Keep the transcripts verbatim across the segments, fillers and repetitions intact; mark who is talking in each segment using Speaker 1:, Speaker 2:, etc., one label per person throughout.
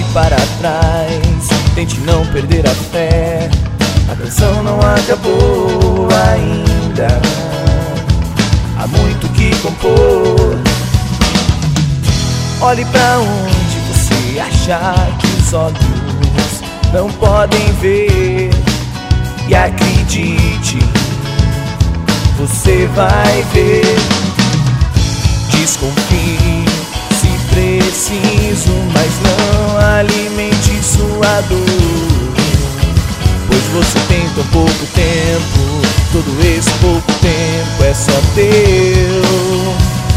Speaker 1: para trás, tente não perder a fé. A canção não acabou ainda, há muito que compor. Olhe pra onde você achar que os olhos não podem ver, e acredite, você vai ver. Desconfie se preciso, mas não alimente sua dor, pois você tem tão pouco tempo. Todo esse pouco tempo é só teu.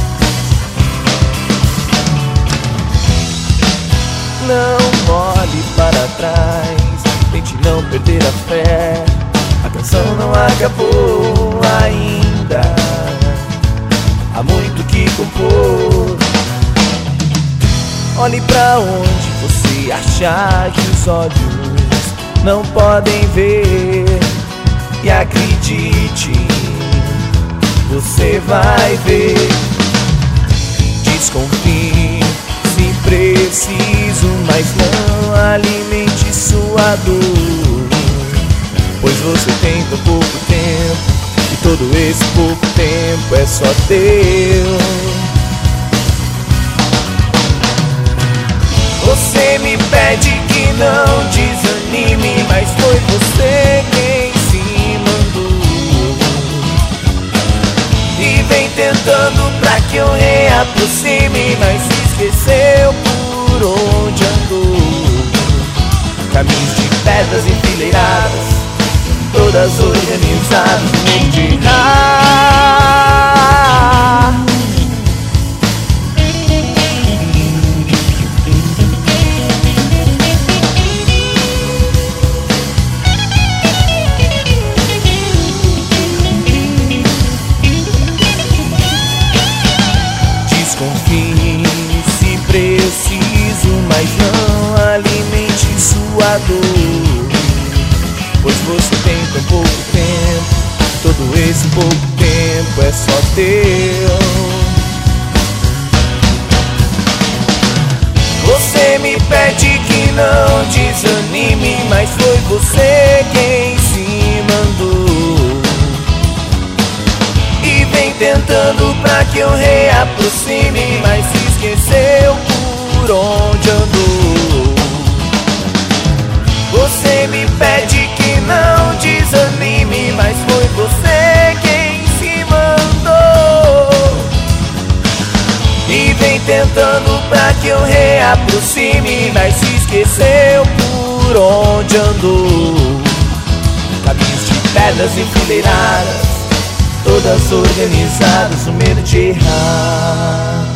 Speaker 1: Não olhe para trás, tente não perder a fé. A canção não acabou ainda, há muito que compor. Olhe pra onde você achar que os olhos não podem ver, e acredite, você vai ver. Desconfie se preciso, mas não alimente sua dor, pois você tem tão pouco tempo, e todo esse pouco tempo é só teu. Você me pede que não desanime, mas foi você quem se mandou, e vem tentando pra que eu reaproxime, mas se esqueceu por onde andou. Caminhos de pedras enfileiradas, todas organizadas, no meio de errar. Desconfie se preciso, mas não alimente sua dor, pois você tem tão pouco tempo. Todo esse pouco tempo é só teu. Você me pede que não desanime, mas foi você quem se mandou, e vem tentando pra que eu reaproxime, mas se esqueceu por onde andou. Você me pede que não desanime, mas foi você quem se mandou, e vem tentando pra que eu reaproxime, mas se esqueceu por onde andou. Caminhos de pedras enfileiradas, todas organizadas, no medo de errar.